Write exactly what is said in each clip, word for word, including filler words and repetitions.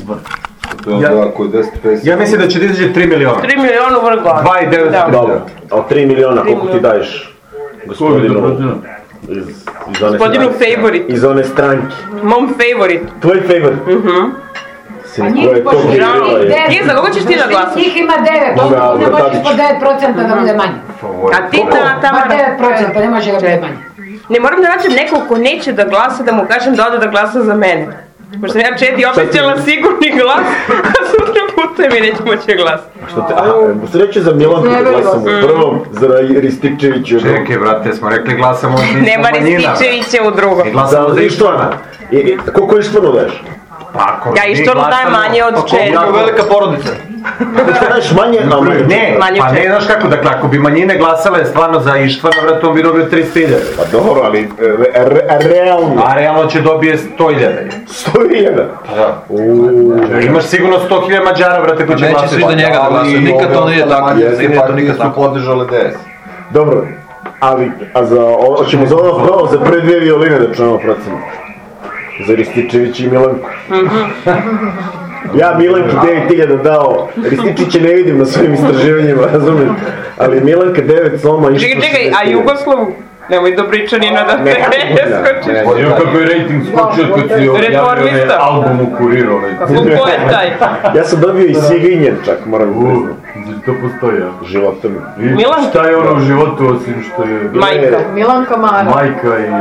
izbor. Ja, ja mislim da će da izađe tri miliona. tri miliona u vrh glasa. dva i devet Dobro, a tri miliona koliko ti daješ gospodinu iz, iz one Gospodinu stranke? favorite. Iz one stranke. Mom favorite. Tvoj favorite? Mhm. Sin, ko je to birala je? Nije, za koga ćeš ti da glasaš? Njih ima devet, Moga, ne može Tadić. po devet procenta da bude manje. A ti ta Ma Tamara? devet procenta, ne može da bude manje. Ne, moram da nađem nekog ko neće da glasa, da mu kažem da ode da glasa za mene. Pošto sam ja Čedi obećala sigurni glas, a sutra puta mi neće moći glas. Što te, aha, se reći za Milanku da glasamo u prvom, za Rističevića u drugom. Čekaj, brate, smo rekli glasamo od Nema Rističevića u drugom. I glasamo za Ištvana. I, i, koliko Ištvanu daješ? Ja Ištvanu dajem manje od Čedi. Jako velika porodica. Što daješ manje, a manje? Ne, Manje pa od ne Čedi. znaš kako, dakle, ako bi manjine glasale stvarno za Ištvana, brate, on bi dobio tristo hiljada. Pa dobro, ali re, re, realno. A realno će dobije sto hiljada. sto hiljada? Da. Imaš sigurno sto hiljada Mađara, brate, koji će Neće glasati. svi za njega da glasuju, nikad to nije tako. Nije to nikad tako. podržale D S. Dobro, ali, a za, o, hoćemo za ono pravo, za prve dvije violine da čujemo procenu. Za Rističević i Milanku. Ja Milanki devet hiljada dao, Rističića ne vidim na svojim istraživanjima, razumijem, ali Milanka devet, Soma išta Čekaj, čekaj, a Jugoslavu? Nemoj da priča Nina da te skočiš. Evo kako je rating skočio kad si objavio onaj album u Kuriru. Ko je taj? Ja sam dobio i Siginjen čak, moram da priznam. To postoji, ja. Životom. Milanka? Šta je ono u životu osim što je... Majka. Milanka Mara. Majka i...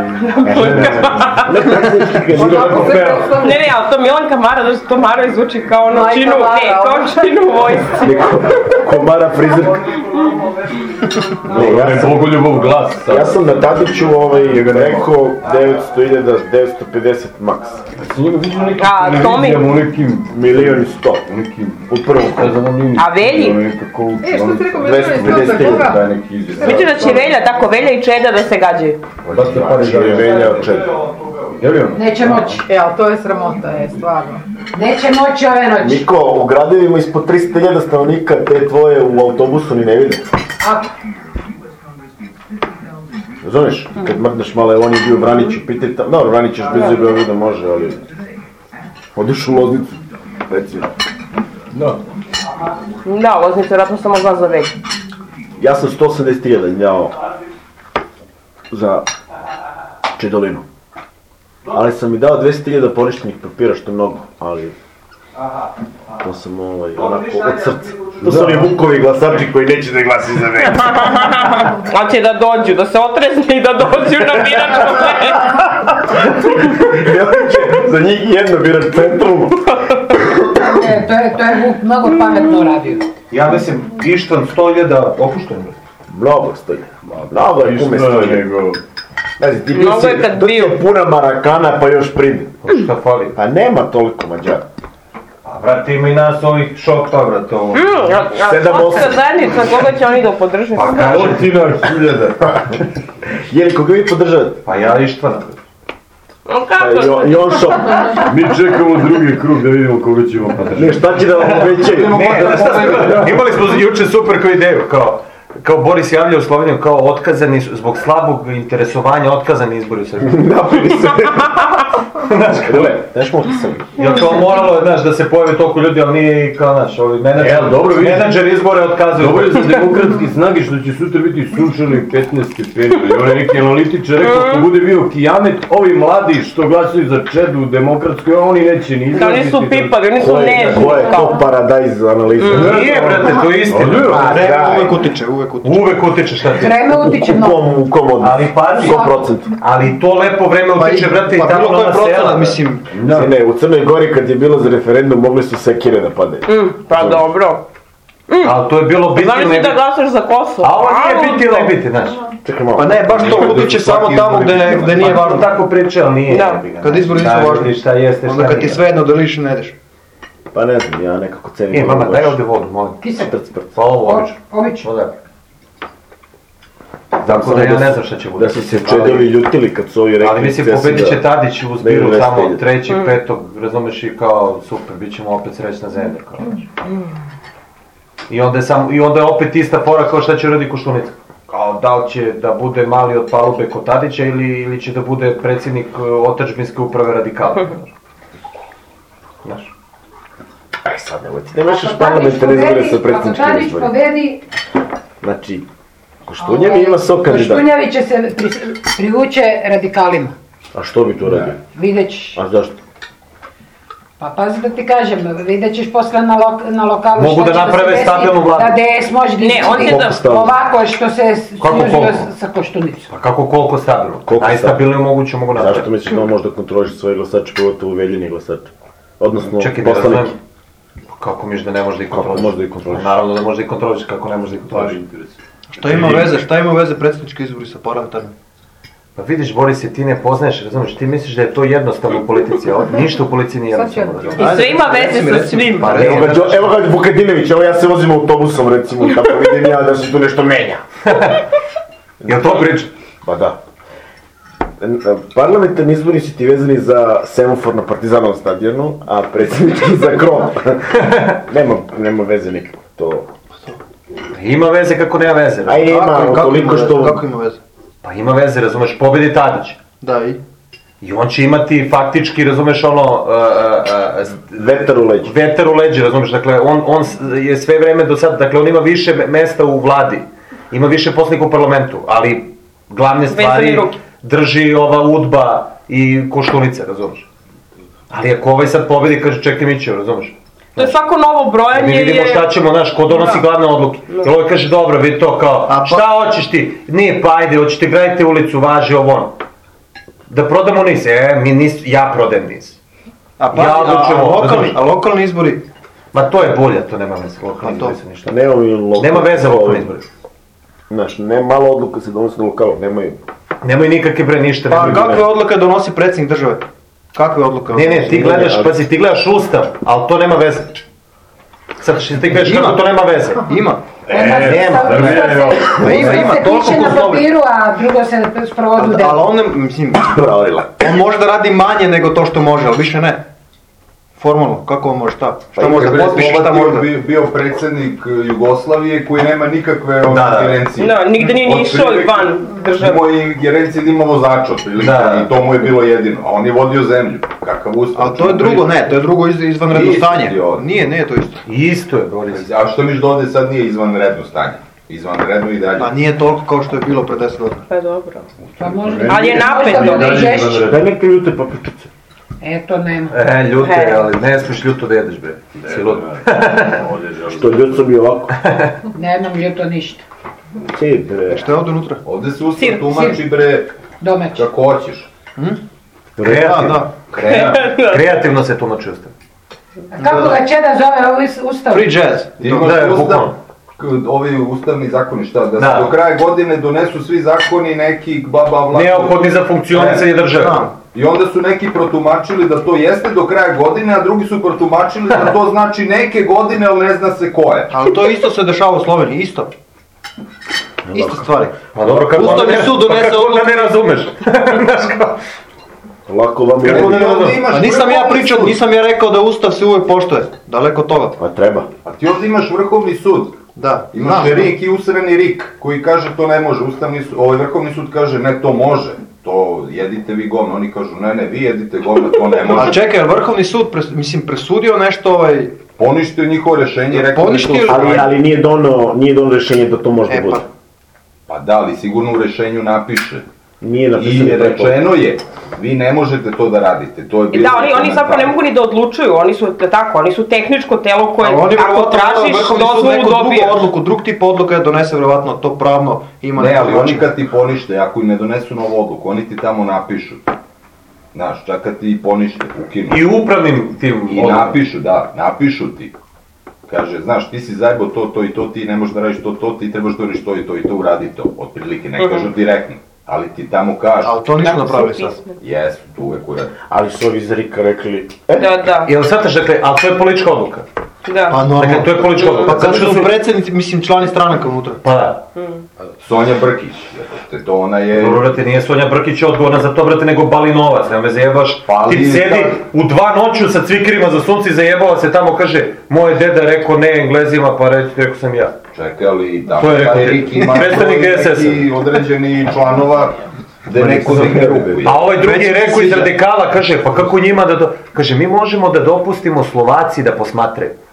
Ne, ne, ali to Milanka Mara, da to Mara zvuči kao ono Majka činu, Mara, ne, kao ono. činu u vojsci. Komara frizerka. Ne, ja Ne, sam, Bogoljubov glas. ja sam na Tadiću ovaj, rekao devetsto hiljada, devetsto pedeset maks. A Tomi? U nekim... Milion i sto. U nekim... U prvom kolu. A Velji? Nekako... E, što si rekao, dvesta milion i sto pedeset za koga? Da je neki izvjet. Mislim da će Velja, tako Velja i Čeda da se gađaju. Znači je Velja od četiri. Je li on? Neće moći. E, ali to je sramota, je, stvarno. Neće moći ove noći. Niko, u gradovima ispod tristo hiljada stanovnika te tvoje u autobusu ni ne vide. Ako. Razumiješ? Kad mrdneš malo, evo on je bio u Vraniću, pitaj tamo, dobro, Vranić još blizu je Beograda, može, ali... Odiš u Loznicu, recimo. Da. Da, Loznica vjerojatno samo glas za Velju. Ja sam sto osamdeset hiljada dao za Čedolinu. Ali sam mi dao dvesta hiljada poništenih papira, što je mnogo, ali... To sam ovaj, onako, od srca. To su oni Vukovi glasači koji neće da glasi za mene. A će da dođu, da se otrezne i da dođu na biračko mesto. Za njih jedno birač centralno. E, to je, to je Vuk mnogo pametno radio. Ja mislim, Ištvan sto hiljada opušteno. Mnogo stoji. Mnogo je kume stoji. Ne znam, ti Mnogo je kad bio. puna marakana pa još pride. Šta fali? Pa nema toliko Mađara. A vrati ima i nas ovih šokta, vrati ovo. Mm, a, a Sedam, svatska osam. zajednica, koga će oni da podrže? Pa kaže ti na hiljada. Jeli, koga vi podržavate? Pa ja Ištvana. No Pa kako? i on- i on šok. Mi čekamo drugi krug da vidimo koga ćemo podržati. Ne, šta će da vam obećaju? Ne, znaš šta smo, imali smo juče super koju ideju, kao, kao Boris javlja u Sloveniju, kao otkazani, su- zbog slabog interesovanja, otkazani izbori u Srbiji. Napili se. Znaš, Gle, znaš možda sam. jer kao moralo je, znaš, da se pojavi toliko ljudi, ali nije i kao, znaš, ovi menadžer, E, dobro, vidiš. menadžer izbore otkazuju. Dobro je za demokratski snage što će sutra biti sunčani petnaest stepeni. I onaj neki analitičar rekao, ako bude bio kijamet, ovi mladi što glasuju za Čedu u demokratskoj, oni neće ni Da, oni izlaziti. su pipali, oni su Ko je, nežni. ko je to kao. paradajz analiza? Nije, brate, to je istina. Pa, daj. Uvek utiče, uvek utiče. Uvek utiče šta ti. Vreme utiče U mnogo. kom, u kom odnosu? Ali pazi, sto procenta. ali to lepo vreme utiče, brate, i Pa tamo bilo koji na procenat, sela. mislim, Ne, ne, u Crnoj Gori kad je bilo za referendum mogli su sekire da padaju. Mm, pa dobro. Ali to je bilo biti Znaš ili ti ne da biti. glasaš za Kosovo? A ovo nije Au, biti ili biti, znaš. Čekaj malo. pa ne, baš to utiče samo tamo gde, gde nije Pa važno. tako priče, ali nije. Da. jebi ga, Kad izbori nisu šta važni. vidi, Šta jeste, šta Onda kad ti nije. sve jedno da liš, ne ideš. Pa ne znam, ja nekako cenim. E, mama, ovo daj baš. ovdje vodu, molim. Kisak. Prc, prc. Pa ovo, obično. Obično. Voda. Tako da ja ne znam šta će bude. Da su se Čedovi ljutili kad su ovi rekli... Ali mislim, CESI pobedit će da- Tadić u da zbiru idu samo dvesta trećeg, petog, razumeš, i kao super, bit ćemo opet srećna zemlja. Kao, I onda, je sam, I onda je opet ista fora kao šta će uradi Koštunica. Kao da li će da bude mali od palube kod Tadića ili, ili će da bude predsjednik uh, otadžbinske uprave radikala. Znaš. sad nemoj ti ne mešaš parlamentarne izbore sa predsjedničkim Ako Tadić izborima. pobedi, Znači, Koštunjavi ima svog kandidata. Koštunjavi će se pri, privuće radikalima. A što bi to radio? Vidjet ćeš. A zašto? Pa pazi da ti kažem, vidjet ćeš posle na, lok, na lokalu Mogu šta da će naprave se desi, stabilnu vladu. Da D S može da Ne, on će da- izgubi. Ovako što se Kako snižio koliko? sa Koštunicom. Pa kako koliko stabilno? Koliko Najstabilnije moguće mogu napraviti. Zašto misliš da on može da kontroliše svoje glasače, pogotovo veljeni glasače? Odnosno, Čekaj, ne poslanike. razumijem. Kako misliš da ne može da ih Kako kontroliš? može da ih kontroliš? Naravno da može da ih kontroliš, kako ne može da ih kontroliš. Šta ima veze, šta ima veze predsjednički izbori sa parlamentarnim? Pa vidiš, Boris, ti ne poznaješ, razumiješ, ti misliš da je to jednostavno u politici, a ovdje ništa u policiji nije jednostavno. razumiješ? I sve ima veze sa svim. Pa Evo ne, ga, Đo- evo ga Vukadinović, evo ja se vozim autobusom recimo, tako vidim ja da se tu nešto menja. jel to priča? Pa da. Parlamentarni izbori su ti vezani za semafor na Partizanovom stadionu, a predsjednički za krov. nema, nema veze nikako, to... Ima veze kako nema veze. A razumiješ? ima, Kako, kako, ima utoliko veze? što... Kako ima veze? Pa ima veze, razumeš, pobedi Tadić. Da, i? I on će imati faktički, razumeš, ono, uh, uh, uh, Vetar u leđu. vetar u leđe, razumeš, dakle, on, on s- je sve vreme do sada, dakle, on ima više me- mesta u vladi, ima više poslanika u parlamentu, ali glavne stvari Vezane ruke. drži ova udba i Koštunica, razumeš. Ali ako ovaj sad pobedi, kaže, čekaj Mićev, razumeš. To je svako novo brojanje. Mi vidimo je- šta ćemo, znaš, ko donosi Da. glavne odluke. Jer ovaj kaže, dobro, vidi to kao, A pa- šta hoćeš ti? Nije, pa ajde, hoćete graditi ulicu, važi ovo ono. Da prodamo niz, e, mi nis, ja prodajem niz. A pa, Ja a, odlučujem a, ovo, lokalni, razumiješ? a lokalni izbori, Ma to je bulja, to nema veze, lokalni A to? izbori se ništa. Nema mi lokal... Nema veze lokalni izbori. Znaš, ne malo odluka se donosi na lokalu, nemaju... Nemoj nikakve bre ništa. pa nemoj kakve bre. odluke donosi predsjednik države? Kakve odluke? Ne, ne, ti Ne, gledaš, ali- pazi, ti gledaš ustav, ali to nema veze. Sad što ti kažeš Ima. kako to nema veze. Ima. Odmah se nema, stav- ne, ustav se- ne, Pa ima, ustav ima, se toliko piše na poslovnika. papiru, a drugo se sprovodi u Ali delu. on, ne, mislim, Pravila. on može da radi manje nego to što može, ali više ne. Formalno, kako on može šta? Šta Pa može i da potpiše, šta Slobatio može da... bio, bio predsjednik eh, Jugoslavije koji nema nikakve Da, da. ingerencije. Da, nigde nije ni išao van države. Imao je ingerencije da ima vozača otprilike Da, da. i to mu je bilo jedino. A on je vodio zemlju. Kakav ustav. Ali to je drugo, ne, to je drugo iz, izvanredno Nije stanje. isto, ovo. Nije, nije to isto. Isto je, Boris. A što miš da ovdje sad nije izvanredno stanje? Izvanredno i dalje. Pa nije toliko kao što je bilo pre deset godina. Pa dobro. Pa možda, Ali je napeto. možda bude i žešće. Daj neke ljute papričice. E, to nema. E, ljuto je, He. ali ne smiješ ljuto da jedeš, bre. Si lud. Što ljud su bi ovako. Nemam ljuto ništa. Ti bre. Šta je ovdje unutra? Ovdje se ustav Sir, tumači bre Domaće. kako hoćeš. Da, Kreativno. da. Krena. Kreativno se tumači ustav. A kako ga Čeda zove ovo is- ustav? Free jazz. Ti imaš Da, ustav, bukvalno. k- ovi ustavni zakoni šta, da se Da. do kraja godine donesu svi zakoni neki baba vla. Neophodni za funkcionisanje države. Da. I onda su neki protumačili da to jeste do kraja godine, a drugi su protumačili da to znači neke godine, ali ne zna se koje. Ali to isto se dešava u Sloveniji, isto. Iste stvari. Pa dobro, kako Ustavni onda ne- sud pa donese kako onda odluku. ne razumeš? Znaš kao, Lako vam je... Kako ne Ti ovdje razumem? imaš A nisam ja Vrhovni pričao, sud. nisam ja rekao da Ustav se uvijek poštuje. Daleko od toga. Pa treba. A ti ovdje imaš Vrhovni sud. Da. Imaš znam. Rik i usreni Rik koji kaže to ne može. Ustavni sud, ovaj Vrhovni sud kaže ne to može. To jedite vi govno. Oni kažu ne ne vi jedite govno, to ne A može. čekaj, jel Vrhovni sud, pres, mislim, presudio nešto ovaj... Poništio njihovo rješenje i rekao Poništio da je to Ali, ali nije dono, nije dono rješenje da to može da E bude. pa, Pa da, ali sigurno u rješenju napiše. Nije I napisano preko. rečeno je, vi ne možete to da radite. To je bilo Da, oni, oni komentar. zapravo ne mogu ni da odlučuju, oni su da tako, oni su tehničko telo koje ali oni ako vjerovatno tražiš Vrhovni sud dozvolu neku drugu dobijaš. odluku, drug tip odluka je donese vjerovatno to pravno ima Ne, neko ali oni značenje. kad ti ponište, ako im ne donesu novu odluku, oni ti tamo napišu. Znaš, čak kad ti ponište, ukinu. I upravnim tim I odlukama. napišu, da, napišu ti. Kaže, znaš, ti si zajebo to, to i to, ti ne možeš da radiš to, to, ti trebaš da radiš to i to i to, uradi to. Otprilike, ne kažu direktno. Ali ti tamo kažu, Ali to nisu Tako napravili su sad. pismeni. jesu, tu uvek uradi. Ali su ovi iz Rika rekli... E, Da, da, Jel shvataš, dakle, ali to je politička odluka. da. Pa normalno. Dakle, to je politička odluka. Pa kad Zato što su predsjednici, mislim, člani stranaka unutra. Pa da. Sonja Brkić, jebote, to ona je... Dobro, brate, nije Sonja Brkić odgovorna za to, brate, nego Balinovac, nema me zajebaš. Pa, ali Ti sedi da. u dva noću sa cvikerima za sunce i zajebava se tamo, kaže, moj deda rekao ne Englezima, pa reći, rekao sam ja. Čekaj, ali tamo To je rekao taj ti. Rik ima Predstavnik broj S S-a. neki određeni članova gde neko digne ruku. A ovaj drugi Već je mi rekao se iz sviđa. radikala, kaže, pa kako njima da... Do... Kaže, mi možemo da dopustimo Slovaci da posmatraju.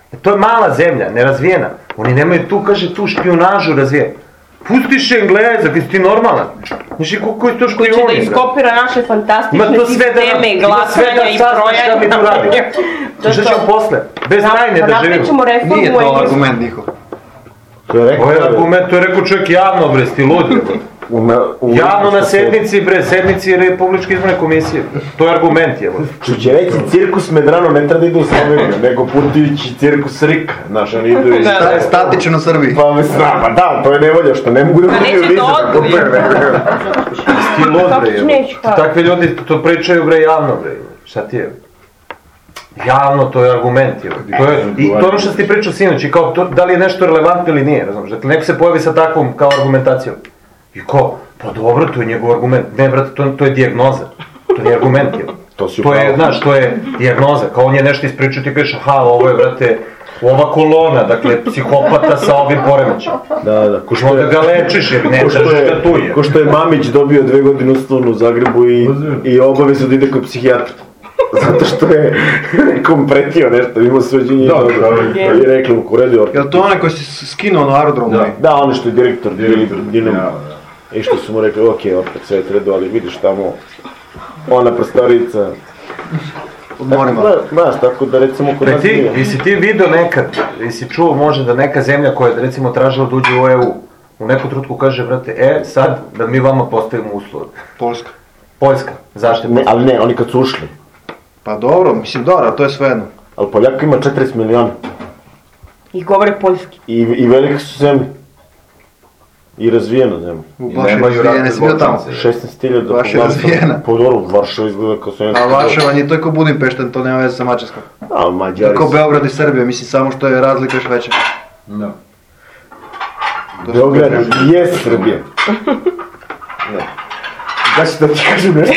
To je mala zemlja, nerazvijena. Oni nemaju tu, kaže, tu špionažu razvijenu. Pustiš Engleza, kad si ti normalan. Znaš, ko je to špijoni? Koji će da iskopira naše fantastične sisteme i glasanja i brojanja. Šta ćemo posle? Bez tajne da živimo. Nije to argument njihov. Ovo je argument, to je rekao čovjek javno, bre, sti ludi. Javno na sednici, bre, sednici Republičke izborne komisije. To je argument, jevo. Čuće reći, cirkus Medrano ne treba da ide u Sloveniju, nego putujući cirkus Rika. Znaš, oni idu i... Da je statičan u Srbiji. Pa me srama, da, to je nevolja što ne mogu da budu lize da kopere. Sti lud, bre, jevo. Takvi ljudi to pričaju, bre, javno, bre. Šta ti je? Javno, to je argument, jevo. To je, i to ono što si ti pričao sinoć, i kao, to, da li je nešto relevantno ili nije, razumiješ? Dakle, neko se pojavi sa takvom kao argumentacijom. I ko? Pa dobro, to je njegov argument. Ne, brate, to, to je dijagnoza. To nije argument, je. To, to je, znaš, to je dijagnoza. Kao on je nešto ispričao, ti kažeš, aha, ovo je, brate, ova kolona, dakle, psihopata sa ovim poremećem. Da, da. Ko što da ga lečiš, jer ne držiš ga tu je. Ko što je Mamić dobio dve godine uslovno u Zagrebu i, i obavezu da ide kod psihijatra. Zato što je nekom pretio nešto, imao sveđenje i rekli mu kuredio. Je li to onaj koji si skinuo na aerodromu? Da, da, on što je direktor Dinamo. I što su mu rekli, ok, opet sve je tredo, ali vidiš tamo, ona prostorica. Odmorimo. Znaš, tako da recimo kod nas nije. Jesi ti vidio nekad, jesi čuo možda da neka zemlja koja je recimo tražila da uđe u E U, u neku trutku kaže, brate, e, sad da mi vama postavimo uslove. Poljska. Poljska, zašto je Poljska? Ali ne, oni kad su ušli. Pa dobro, mislim dobro, to je sve jedno. Ali Poljaka ima četrdeset miliona. I govore poljski. I, i velike su zemlje. I razvijena zemlja. U baš razvijene, si bio tamo. šesnaest hiljada. Baš je razvijena. Po dobro, Varšava izgleda kao sve. A Varšava nije to je kao Budimpešten, to nema veze sa Mađarskom. A Mađari. Kao Beograd i Srbija, mislim samo što je razlika još veća. Da. Beograd je Srbija. Ne. Da ću da ti kažem nešto.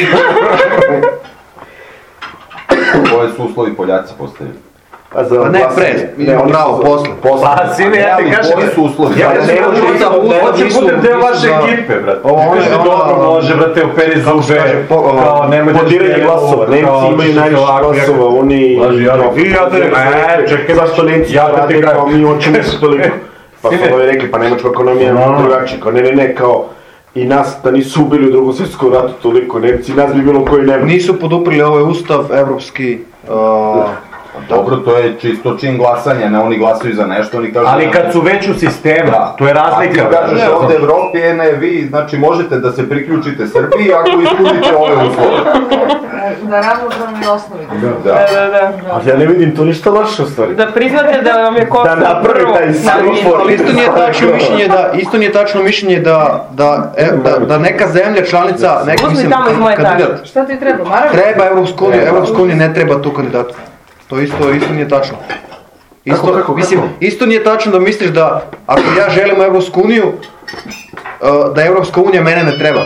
Koje su uslovi Poljaci postavili? Pa ne pred, idemo pravo, posle. Pa sine, ja ti kažem, koji su uslovi? Ja ne hoću budem deo vaše ekipe, brate. Kaže, dobro, može, brate, operi zube, kao, nemoj da... Podiranje glasova, Nemci imaju najviše glasova, oni... I ja te rekao, e, čekaj, zašto Nemci rade kao mi hoćemo se toliko... Pa su ove rekli, pa nemačka ekonomija je drugačija, kao ne, ne, ne, kao... I nas da nisu ubili u drugom svjetskom ratu toliko Nemci, nas bi bilo koji nema. Nisu poduprili ovaj ustav evropski... Dobro, to je čisto čin glasanja, ne, oni glasaju za nešto, oni kažu... Ali kad su već u sistemu, to je razlika. A ti kažeš od Evropi, ne, vi, znači možete da se priključite Srbiji ako ispunite ove uslove. Na ravnopravnoj osnovi. Da, da, da. Ali ja ne vidim to ništa loše u stvari. Da priznate da vam je Kosovo da napravi taj semafor. Isto nije tačno mišljenje da, isto nije tačno mišljenje da, da, e, da, da neka zemlja članica, neka mislim, kandidat. Šta ti treba, Maravić? Treba Evropsku uniju, Evropsku uniju ne treba tu kandidatu. To isto, isto nije tačno. Isto, kako, kako, mislim, kako? isto nije tačno da misliš da ako ja želim u Evropsku uniju, da Evropska unija mene ne treba.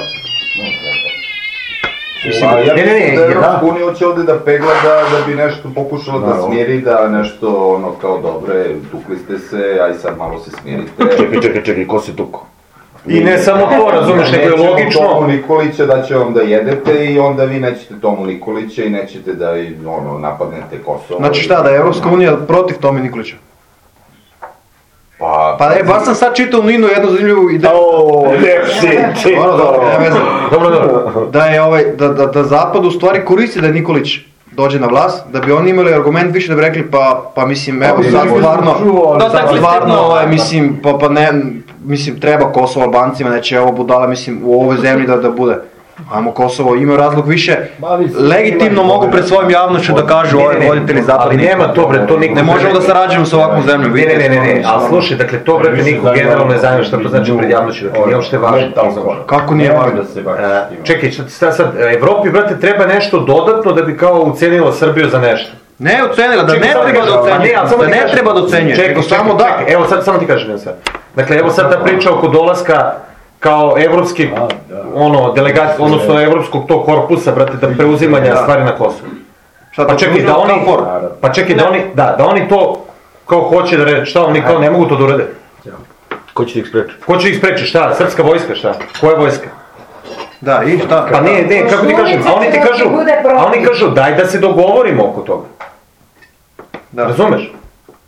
Mislim, ja mislim da Evropska unija će ovdje da pegla da, da bi nešto pokušala da smiri, da nešto ono kao dobre, tukli ste se, aj sad malo se smirite. Čekaj, čekaj, čekaj, ko se tuko? I ne samo to, razumeš, nego je logično. Tomu Nikolića da će vam da jedete i onda vi nećete Tomu Nikolića i nećete da ono, napadnete Kosovo. Znači šta, da je Evropska unija protiv Tome Nikolića? Pa, pa ne, baš sam sad čitao u Ninu jednu zanimljivu ideju. Ooo, ne, si, si. Dobro, dobro, nema veze. Dobro, dobro. Da je ovaj, da, da, da Zapad u stvari koristi da je Nikolić dođe na vlast, da bi oni imali argument više da bi rekli pa, pa mislim, evo sad stvarno, sad stvarno, ovaj, mislim, pa, pa ne, mislim, treba Kosovo Albancima, neće ovo budala, mislim, u ovoj zemlji da, da bude. Ajmo Kosovo, imaju razlog više, legitimno mogu pred svojim javnošću da kažu ovaj voditelji zapadni. Ali nema to, bre, to niko... Ne možemo da sarađujemo sa ovakvom zemljom. Ne, ne, ne, ne, ali slušaj, dakle, to, bre, niko generalno ne zanima šta to znači pred javnošću, dakle, nije uopšte važno. Kako nije važno? Čekaj, šta sad, Evropi, brate, treba nešto dodatno da bi kao ucenila Srbiju za nešto. Ne ucenila, da ne treba da ocenjuje, da ne treba da ocenjuje, nego samo da. Evo sad, samo ti kažem sad. Dakle, evo sad ta priča oko dolaska kao evropski, ono, delegat, odnosno evropskog tog korpusa, brate, da preuzimanja stvari na Kosovu. Pa čekaj, da oni, pa čekaj, da oni, da, da oni to kao hoće da reći, šta oni kao ne mogu to da urade? Ko će ih spreči? Ko će ih spreči, šta? Srpska vojska, šta? Koja vojska? Da, i šta? Pa ne, ne, kako ti kažem, a oni ti kažu, a oni kažu, daj da se dogovorimo oko toga. Razumeš?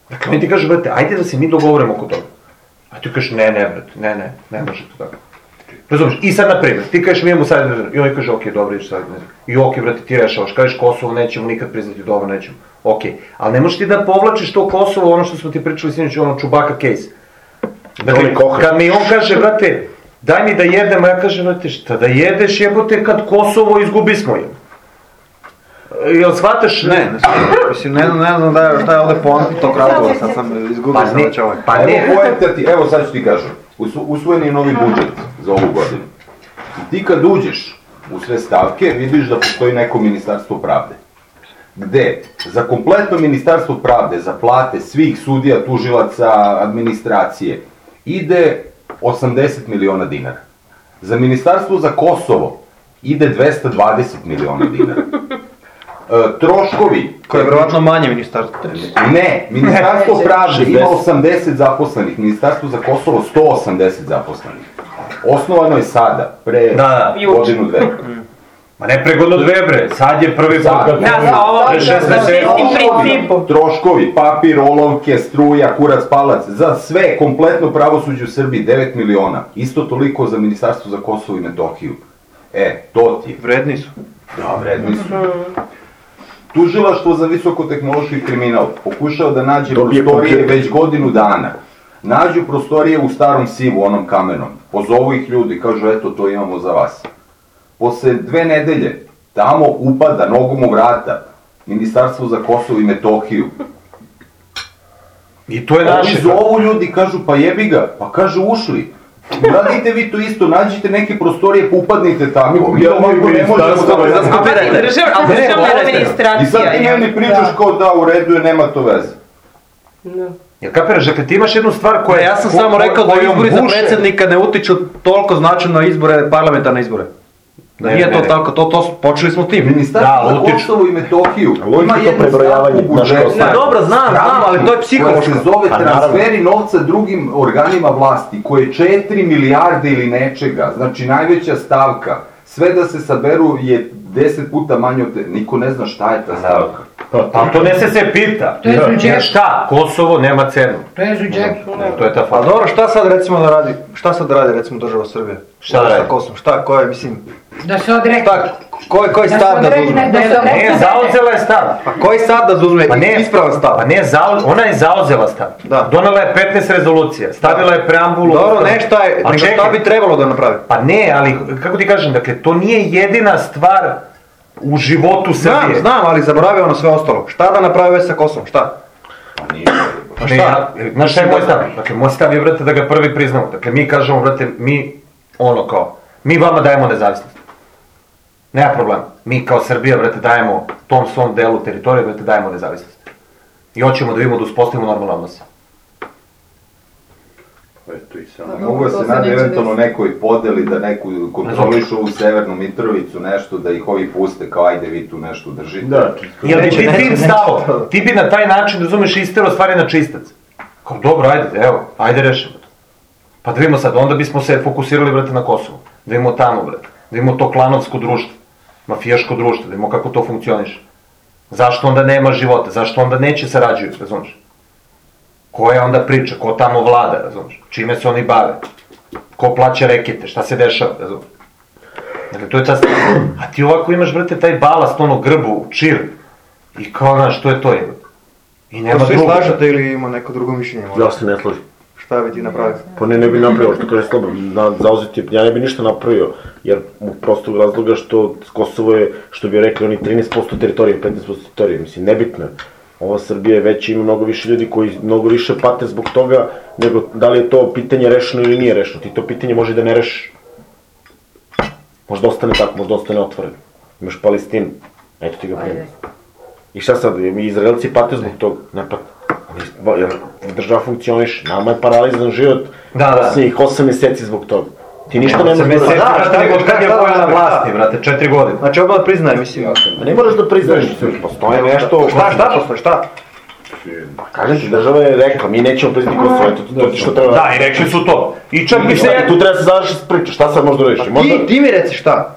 Dakle, oni ti kažu, brate, ajde da se mi dogovorimo oko toga. A ti kažeš, ne, ne, brate, ne, ne, ne može to tako. Razumiješ? I sad, na primjer, ti kažeš mi imamo sad, i oni kaže, okej, dobro, ideš sad, ne znam. I okej, brate, ti rešavaš, kažeš Kosovo nećemo nikad priznati, dobro, nećemo. Okej, ali ne možeš ti da povlačiš to Kosovo, ono što smo ti pričali sinoć, ono Čubaka case. Dakle, kad mi on kaže, brate, daj mi da jedem, a ja kažem, brate, šta da jedeš, jebote, kad Kosovo izgubismo je. Jel shvataš? Ne, ne znam, mislim, ne znam, ne znam da je, šta je ovdje poanta tog razgovora, sad sam izgubio sam već ovaj. Pa evo poenta ti, evo sad ću ti kažem, usvojen je novi budžet za ovu godinu. I ti kad uđeš u sve stavke, vidiš da postoji neko ministarstvo pravde. Gde za kompletno ministarstvo pravde, za plate svih sudija, tužilaca, administracije, ide osamdeset miliona dinara. Za ministarstvo za Kosovo ide dvesta dvadeset miliona dinara. E, troškovi... Koje je vjerovatno manje ministarstvo. Ne, ministarstvo pravde ima osamdeset zaposlenih, ministarstvo za Kosovo sto osamdeset zaposlenih. Osnovano je sada, pre Da, godinu dve. Ma ne pre godinu dve, bre, sad je prvi Sad. put. Da, sa ovo, Pre šest meseci. tim principom. Troškovi, papir, olovke, struja, kurac, palac, za sve, kompletno pravosuđe u Srbiji, devet miliona. Isto toliko za ministarstvo za Kosovo i Metohiju. E, to ti je. Vredni su. Da, vredni su. Tužilaštvo za visokotehnološki kriminal pokušao da nađe Dobije prostorije kompjuter. već godinu dana. Nađu prostorije u starom Sivu, onom kamenom. Pozovu ih ljudi, kažu eto to imamo za vas. Posle dve nedelje tamo upada nogom u vrata Ministarstvo za Kosovo i Metohiju. I to je Oni naše. zovu ljudi, kažu pa jebi ga, pa kažu ušli. Radite vi to isto, nađite neke prostorije, pa upadnite tako. Mi ovako ne možemo da... A pa ti držav, ali državna administracija. I sad ti meni pričaš kao da u redu je, nema to veze. Jel kapiraš, dakle ti imaš jednu stvar koja... Ja sam ko- samo ko- rekao da kojom izbori za buše- predsjednika ne utiču toliko značajno na izbore, parlamentarne izbore. Ne, Nije ne, to ne. tako, to, to, počeli smo tim. Ministarstvo Da, za utiču. Kosovo i Metohiju Ali utiču ima to jednu prebrojavanje, stavku znaš, budžeta. kao sad. Dobro, znam, znam, ali to je psihološko. Koja se zove Pa naravno. transferi novca drugim organima vlasti, koje je četiri milijarde ili nečega, znači najveća stavka. Sve da se saberu je deset puta manje od te, niko ne zna šta je ta stavka. Pa to ne se se pita. To je Jer suđer. šta? Kosovo nema cenu. To je za džep. To je ta Pa fala. dobro, šta sad recimo da radi, šta sad da radi recimo država Srbije? Šta da radi? Sa Kosovom, šta, ko je, mislim, Da se odrekne. šta, koji, koji Da se stav da odrekne, zauzme? da se Ne, odrekne. zauzela je stav. Pa koji stav da zauzme? Pa ne, Ispravan stav. Pa ne, zau, ona je zauzela stav. Da. Donela je petnaest rezolucija, stavila je preambulu. Dobro, ne, šta je, Pa nego šta čekaj. bi trebalo da napravi? Pa ne, ali kako ti kažem, dakle, to nije jedina stvar u životu Znam, Srbije. znam, ali zaboravio ono sve ostalo. Šta da napravi već sa Kosovom, šta? Pa nije. Pa Ne, šta? ja, znaš šta je moj stav? Dakle, moj stav je, brate, da ga prvi priznamo. Dakle, mi kažemo, brate, mi, ono kao, mi vama dajemo nezavisnost. Nema problema. Mi kao Srbija, brate, dajemo tom svom delu teritorije, brate, dajemo nezavisnost. I hoćemo da vidimo da uspostavimo normalne odnose. Eto i samo. Pa Mogu da dobro, to se se nade neće eventualno nekoj podeli da neku kontrolišu ovu severnu Mitrovicu, nešto da ih ovi puste kao ajde vi tu nešto držite. Da. Jel bi Neće, ti neće, tim neće. stavo, ti bi na taj način, razumeš, istero stvari na čistac. Kao, dobro, ajde, evo, ajde rešimo to. Pa da vidimo sad, onda bismo se fokusirali, brate, na Kosovo. Da vidimo tamo, brate. Da vidimo to klanovsko društvo, mafijaško društvo, da vidimo kako to funkcioniše. Zašto onda nema života, zašto onda neće sarađuju, razumeš? Koja je onda priča, ko tamo vlada, razumeš? Čime se oni bave? Ko plaća rekete, šta se dešava, razumeš? Dakle, to je ta stvar. A ti ovako imaš, brate, taj balast, ono, grbu, čir. I kao, znaš, to je to, jebote. I nema To svi drugo. slažete ili ima neko drugo mišljenje? možda? Ja se ne slažem. Šta bi ti napravio? Pa ne, ne bi napravio, što kaže Sloba, na, zauzeti, ja ne bi ništa napravio, jer u prostog razloga što Kosovo je, što bi rekli, oni trinaest posto teritorije, petnaest posto teritorije, mislim, nebitno je. Ova Srbija je već, ima mnogo više ljudi koji mnogo više pate zbog toga, nego da li je to pitanje rešeno ili nije rešeno. Ti to pitanje može da ne rešiš. Možda ostane tako, možda ostane otvoreno. Imaš Palestinu, eto ti ga primjer. I šta sad, mi Izraelci pate zbog toga? Ne pate. Oni- Jer država funkcioniš, nama je paralizan život Da, da. posljednjih osam mjeseci zbog toga. Ti ništa ne Osam možeš da mjeseci, uradiš. brate, nego od kad je šta- Bojan na šta- vlasti, brate, četiri godine. Znači, oba da priznaje, mislim. Pa ne moraš da priznaš, postoje nešto... Šta, šta postoje, šta? Kažem ti, država je rekla, mi nećemo priznati Kosovo, eto, to ti što treba... Da, i rekli su to. I čak bi se... Tu treba se završiti priča, šta sad možda reći? Ti, ti mi reci šta?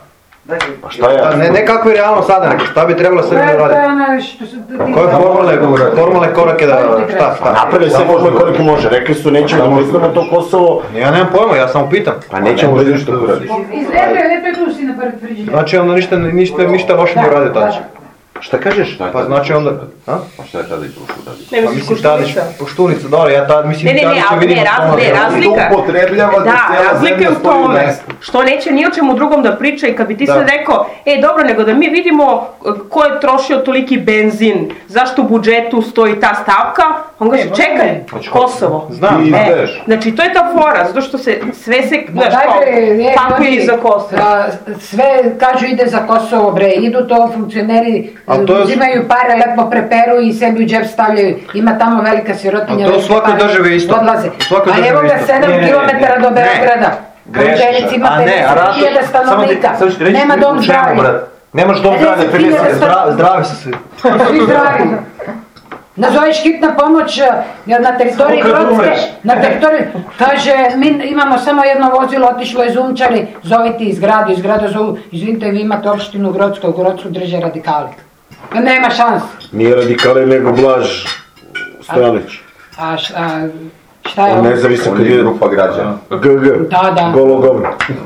Pa šta je? Ne, ne kako je realno sada, nego šta bi trebalo sve da To je radi? ono što su... Koje formalne, formalne korake da... Šta, šta? Napravili sve formalne koliko može. Rekli su nećemo da priznamo to Kosovo. Ja nemam pojma, ja samo pitam. Pa nećemo da što da uradiš. Izgledaju, lijepo tu si na pored frižidera. Znači onda ništa, ništa, ništa loše nije uradio Tadić. Šta kažeš? Pa znači onda... A? Pa šta je tada i prošlo radi? Ne Pa misliš mislim Tadić, Koštunica? Koštunica, dobro, ja tad mislim Ne, ne, ne, Tadića ali vidim... ne, raz, ne, razlika. To upotrebljava da Da, cijela razlika je zemlja u stoji u tome mestu. što neće ni o čemu drugom da priča i kad bi ti Da. sad rekao, e dobro, nego da mi vidimo e, ko je trošio toliki benzin, zašto u budžetu stoji ta stavka, on kaže, čekaj, Kosovo. Znam, Ti znam. E, ideš. znači to je ta fora, zato što se sve se, Ma znaš, daj kao, bre, je, pakuje ljudi, iza Kosova. a, sve kažu ide za Kosovo bre, idu to funkcioneri, A to je- uzimaju pare, lepo preperu i sebi u džep stavljaju, ima tamo velika sirotinja. A to u velike svakoj pare, državi isto. Odlaze. U svakoj A državi evo ga isto. sedam Ne, ne, ne, kilometara ne. do Ne. Beograda. Greška. Kođenici ima A ne, a pedeset Rašo, hiljada samo ti, stanovnika, samo ću ti reći nema dom u čemu, zdravlja. brat. Nemaš dom zdravlja, pedeset hiljada pedeset. Zdravi, zdravi su svi. Svi zdravi. Nazoveš hitna pomoć eh, na teritoriji Samo kad Grocke, umreš. na teritoriji, kaže, mi imamo samo jedno vozilo, otišlo iz Umčari, zovite iz grada, iz grada zovu, izvinite, vi imate opštinu Grocku, u Grocku drže radikali. Nema šans. Nije radikali nego Blaž Stojanović. A, š- a šta je On ovo? nezavisno On kad je je grupa građana. G G. Da, da. Golo govno.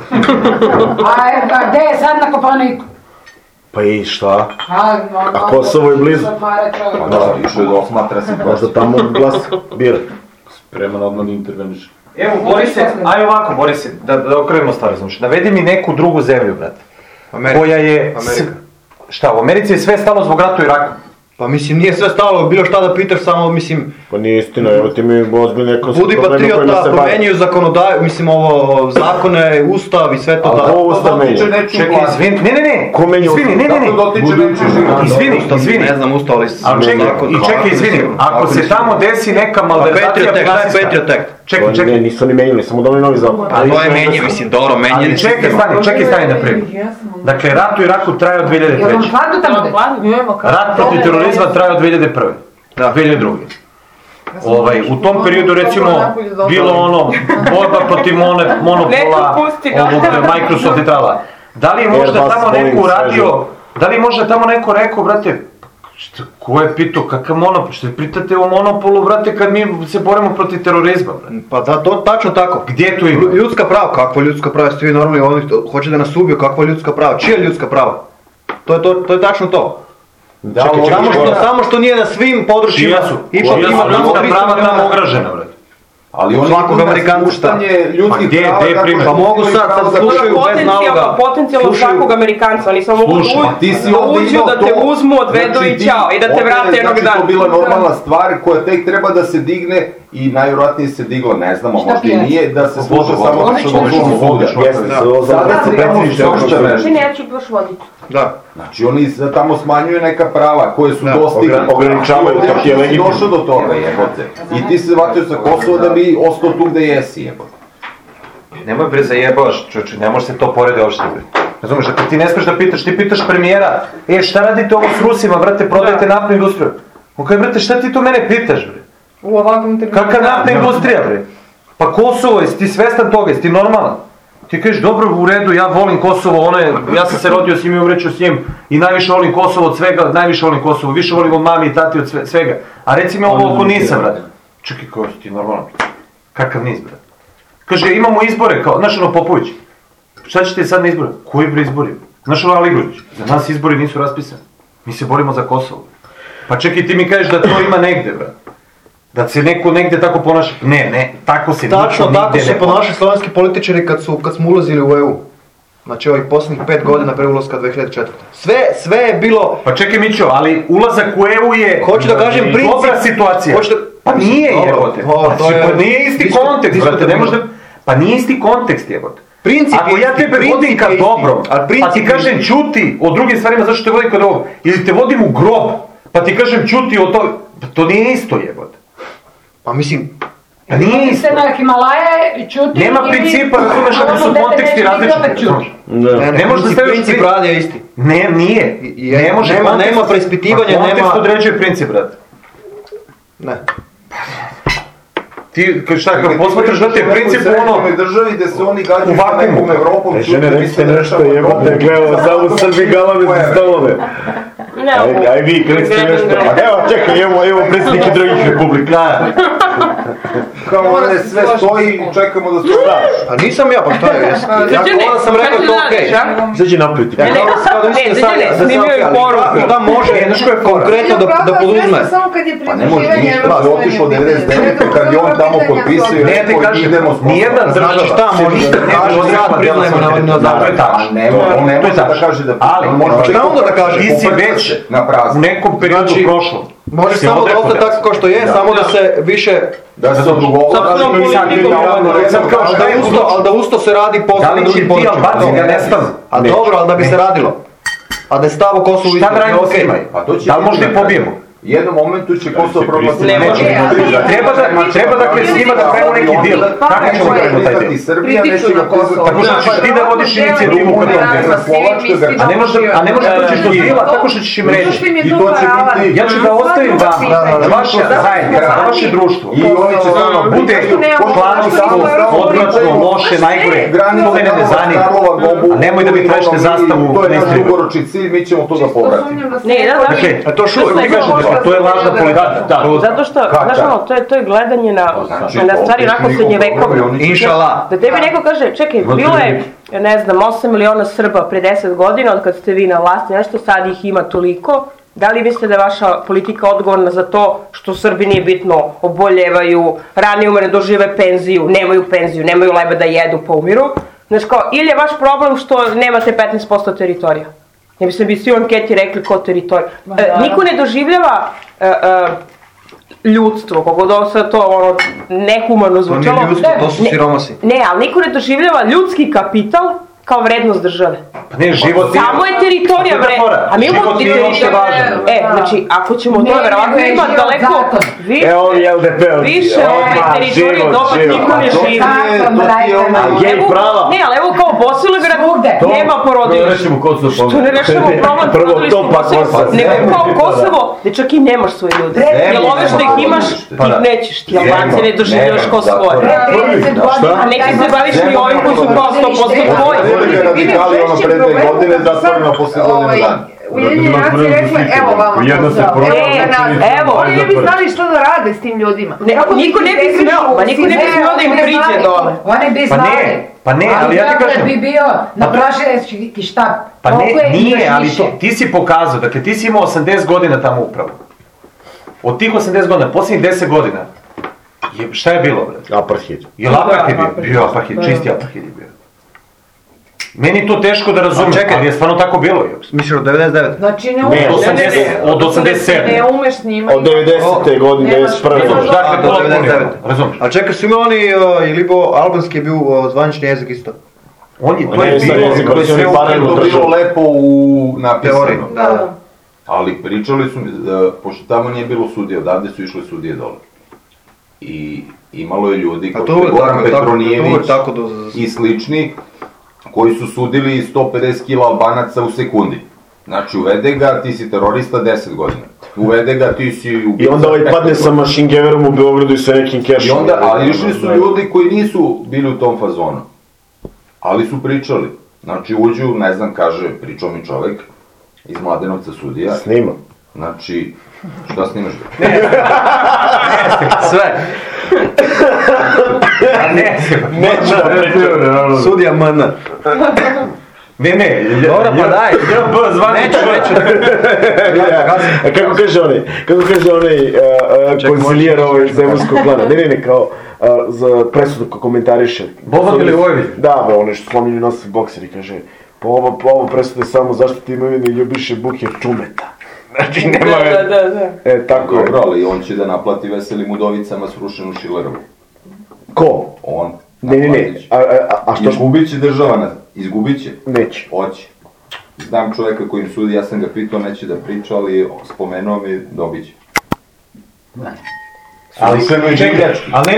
A, e, a gde je sad na Koponiku? Pa i šta? A, A Kosovo je blizu. Pa da, išao je da osmatra situacija. Možda tamo glas bira. Spreman odmah da interveniš. Evo, Borise, aj ovako, Borise, da, da okrenemo stvari, znači, navedi mi neku drugu zemlju, brate, Amerika. koja je... Amerika. s- Šta, u Americi je sve stalo zbog rata u Iraku? Pa mislim nije sve stalo, bilo šta da pitaš, samo mislim... Pa nije istina, evo ti mi ozbiljne ekonomske Budi probleme kojima patriota, se bavim. promenjuju zakonodaju, mislim ovo, zakone, ustav i sve to Ali da... ovo ustav menja. Čekaj, izvini, ne, ne, ne, Ko menja izvini, ustav? ne, ne, ne, Kako dotiče nečiji život? izvini, Ustav, izvini, Ne znam ustav, ali... ali čekaj, zakon- i čekaj, izvini, ako zakoni se su- tamo desi neka Pa malverzacija Patriot Act, šta je finansijska, Patriot Act? čekaj, Ne, čekaj, nisu ni menjali, samo dali novi zakon. A to je menje, mislim, dobro, menje. ali čekaj, stani, čekaj, stani na primjer. Dakle, rat u Iraku traje od dvije hiljade Jel vam treće. hladno tamo da? Rat protiv terorizma traje od dvije hiljade prve. Da. dvije hiljade druge. Ovaj, u tom periodu recimo bilo ono borba protiv mone- monopola Neko pusti ga. ovog Microsoft i trala. Da li je možda Airbus, tamo Boeing, neko uradio, sve da li je možda tamo neko rekao, brate, šta, ko je pitao, kakav monopol, što pritate o monopolu, brate, kad mi se borimo protiv terorizma, brate. Pa da, to tačno tako. Gdje tu ima? Lju- Ljudska prava, kakva ljudska prava, jeste vi normalni, oni to- hoće da nas ubiju, kakva ljudska prava, čija ljudska prava? To je, to, to je tačno to. Da, Čekaj, ovo- čekaj, Samo što, čekaj. samo što nije na svim područjima. Čija su? Ipak Čija ima su tamo ljudska tristo prava tamo miliona. ogražena, brate. Ali oni Svakog idu na Amerikanca spuštanje Pa ljudskih gdje- prava gdje je tako primjer? što Pa mogu imaju sad- pravo sad da slušaju kažu- bez naloga. Potencijalno, potencijalno Slušaju- svakog Amerikanca, oni samo mogu da Slušaj, uđu, Pa ti si da ovdje uđu, imao da te to. uzmu, odvedu Znači, i ti- ćao, i da te ovdje je, vrate jednog znači, dana. to bila normalna stvar koja tek treba da se digne i najvjerojatnije se digla, ne znamo, Šta možda i pije? nije, da se sluša Vodu, samo vodu, što vodu, došlo vodu, suda. Jeste, se ovo Sada za se imamo predsjedniče sveopšte opštine. nešto. Ne, ja ću baš voditi. Da. Znači oni se tamo smanjuju neka prava koje su Da, dostigli. ogra- ograničavaju, Znači, to je ti si legitimno. došao do toga, jebote. I ti se vratio sa Kosova da bi ostao tu gde jesi, jebote. Nemoj bre zajebavaš, čoče, ne može se to porediti uopšte bre. Razumeš, ako ti ne smiješ da pitaš, ti pitaš premijera, e šta radite ovo s Rusima, brate, prodajte naftnu industriju. On kaže, brate, šta ti to mene pitaš bre? U ovakvom trenutku. Kakva naftna industrija bre? Pa Kosovo, jesi ti svestan toga, jesi ti normalan? Ti kažeš, dobro, u redu, ja volim Kosovo, ono je, ja sam se rodio s njim i umreću s njim i najviše volim Kosovo od svega, najviše volim Kosovo, više volim od mami i tati od sve- svega. A reci mi ovo oko Nisa, brate. Čekaj, kao si ti normalan? Kakav Nis, brate? Kaže, imamo izbore, kao, znaš ono Popović, šta ćete sad na izbore? Koji bre izbori? Znaš ono Aligrović, za nas izbori nisu raspisani, mi se borimo za Kosovo. Pa čekaj, ti mi kažeš da to ima negde, brate. Da se neko negde tako ponaša. Ne, ne, tako se Tačno niko tako nigde su ne ponašali slovenski političari kad, su, kad smo ulazili u E U. Znači ovih posljednjih pet godina pre ulaska dve hiljade četvrte. Sve, sve je bilo... Pa čekaj Mićo, ali ulazak u E U je Hoću da kažem princip... dobra situacija. Hoću da... Pa nije Dobro, jebote. dobro, to Znači, je- pa nije isti disko- kontekst, brate, ne diskutabilno. može da... Pa nije isti kontekst jebote. Princip Ako je ja isti, tebe princip vodim ka je isti, dobrom, ali pa princip ti je kažem isti. čuti o drugim stvarima zašto te vodim kod ovog, ili te vodim u grob, pa ti kažem čuti o to, pa to nije isto jebote. Pa mislim, Pa nije isto. Se na Himalaje čuti... Nema ili- principa, razumeš, ako a su ono dete konteksti neće biti, opet različiti. čuti. Da. ne, ne, Ne možeš da princip, staviš princip pri- rada je isti. Ne, nije. I- Ne može nema- kontekst- nema preispitivanja, Pa kontekst nema- određuje princip, brate. Ne. Ti, kad šta, kad posmatraš da te je princip ono... U državi gde se oni gađaju u sa nekom Evropom, E, žene, recite nešto, jebate, gledamo samo Srbi galame za stolove. Aj, aj vi, recite nešto. A evo, čekaj, evo, evo predsjednike drugih republika. Kao ovdje sve stoji i čekamo da se daš. A nisam ja, pa šta je? Ja kada sam rekao to okej. Zađi naprijed. Ne, ne, ne, ne, snimio je poruku. Da može, nešto je konkretno da, da poduzme. Samo kad je Pa ne može pridruživanje ništa, da je otišao devedeset devete kad je on tamo potpisao i Ne, ti rekao kažem, idemo s nijedna država, Znači šta, se možete ništa da ne kažete, može sad da priznajemo na- na- da, to je A tačno. ne, on ne može da kaže da Ali, on može šta onda da kaže? Ti si već na prazno. u nekom periodu Znači, prošlom. Može Si samo da odrekao ostane dece. tako kao što je, samo da se više... Da se odgovara. Sopstvenom politikom. Sad kao Ali šta da je usto, ali da usto se radi posle Da na li će drugim ti područjima. Albanci da nestanu? A dobro, ali da bi se radilo. A da je stavo Kosovo Šta da radimo s okej. njima? Pa to će Da li biti možda na ih kraju. pobijemo? U jednom momentu će Kosovo proglasiti. Ne može. Treba da, treba dakle s njima da pravimo neki deal. Kako ćemo da pravimo taj deal? Srbija neće Pritiču na ga Kosovo. Tako što ćeš ti da vodiš inicijativu u tom delu. A ne možeš da, a ne možeš da dođeš do dela tako što ćeš im reći. I to će biti- Ja ću da ostavim vama da vaše zajednice, da vaše društvo I oni će stvarno bude klansko, odvratno, loše, najgore. To mene ne zanima. A nemoj da mi tražite zastavu To je na naš istriju. dugoročni cilj, mi ćemo to da povratimo. Ne, da, da. Dakle, a to što ti kažeš, dakle, to je lažna politika. To- Zato što, znaš ono, to je, to je gledanje na, Znači, na stvari onako srednjevekovne. Inšala. Da tebi neko kaže, čekaj, bilo je, ne znam, osam miliona Srba pre deset godina od kad ste vi na vlasti, nešto, sad ih ima toliko. Da li mislite da je vaša politika odgovorna za to što Srbi nije bitno oboljevaju, ranije umre, dožive penziju, nemaju penziju, nemaju leba da jedu pa umiru? Znaš kao, ili je vaš problem što nemate petnaest posto teritorija? Ne bi se bi svi u anketi rekli ko teritorija. E, niko ne doživljava e, e, ljudstvo, kako da sad to ono, nehumano To zvučalo. nije ljudstvo, to su Ne, siromasi. Ne, ali niko ne doživljava ljudski kapital kao vrednost države. Pa ne, život je... Samo je teritorija A to je vrednost. fora. A mi imamo Život nije uopšte teritoriju. važan. E, znači, ako ćemo Ne, to, verovatno ne, ima život daleko zakon. više, Evo je L D P. više ove teritorije dok niko ne živi. Zakon, Rajka. Je Evo, prava. ne, ali evo kao Bosilegrad Svugde. nema To porodilišta. rešimo Kosovo Što ne pomoći. rešava problem Prvo porodilišta to, u pa Kosovu, Kosovo. nego kao Kosovo, gde čak i nemaš svoje ljude. Jer ove što ih imaš, ti ih nećeš, ti Albanci ne doživljavaš kao svoje. trideset godina. A neki se baviš i ovim koji su kao sto posto tvoji. Radikali ono pre dve godine zatvoreno posle godinu dana. Ujedinjene nacije rekle, evo vama Jedna se Kosovo. prodala. Evo ga nas. Evo. Oni ne bi znali što da rade s tim ljudima. Ne, niko ne bi smeo, ma niko ne bi smeo da im priđe dole. Oni bi Pa znali. ne, pa ne, ali ja ti dokle kažem- bi bio na prašerski štab. Pa Toliko ne, je nije, još ali više. to, ti si pokazao, dakle ti si imao osamdeset godina tamo upravo. Od tih osamdeset godina, posljednjih deset godina, je, šta je bilo, bre? Apartheid. Je li apartheid bio? Bio apartheid, čisti apartheid je bio. Meni je to teško da razumem, A čekaj. ali je stvarno tako bilo. je. Misliš od devedeset devete. Znači ne Ne, umeš. Od osamdeset, od osamdeset sedme. Ne umeš s njima. Od devedesete godine, devedeset prve. Nemaš- Dakle, A, do to devedeset devete. razumiješ. A čekaj, su imali oni, uh, je li bio, albanski je bio uh, zvanični jezik isto? On je, to Ne, je sad bilo, jezik, to je oni su sve mi u paralelno To predu. bilo lepo u Teoriji. napisano. Da, da. Ali pričali su mi, da, pošto tamo nije bilo sudije, odavde su išle sudije dole. I imalo je ljudi, A kao to što je uvek Goran tako, to Petronijević uvek tako do... i slični, koji su sudili sto pedeset kila Albanaca u sekundi. Znači, uvede ga, ti si terorista deset godina. Uvede ga, ti si... I onda ovaj padne sa mašingeverom u Beogradu i sa nekim I kešom. onda, ali išli su ljudi koji nisu bili u tom fazonu. Ali su pričali. Znači, uđu, ne znam, kaže, pričao mi čovek iz Mladenovca sudija. Snima. Znači, šta snimaš? Sve. Ne, Neću da pričam. Sudija M N. ne, ne. Dobro, pa daj. Ja B zvani Neću, neću. A kako kaže onaj, kako kaže onaj uh, uh, konzilijer ovaj iz Zemunskog plana, ne, ne, ne, kao uh, za presudu ko komentariše. Boban Milivojević. Da, bre, ono što slomljeni nosi bokser i kaže, po ovo, po ovo presude samo zaštiti imovine Ljubiše Buke Čumeta. Znači, nema... Da, da, da, da. E, tako je. Dobro, ali on će da naplati Veselim Udovicama srušenu Šilerovu. Ko? On. Ne, ne, ne, naplatit će. a, a, a što? Izgubit će država, na- izgubit će. Neće. Hoće. Znam čoveka kojim sudi, ja sam ga pitao, neće da priča, ali spomenuo mi, dobit će. Ali, Srušeno je čekaj, divljački. ali ne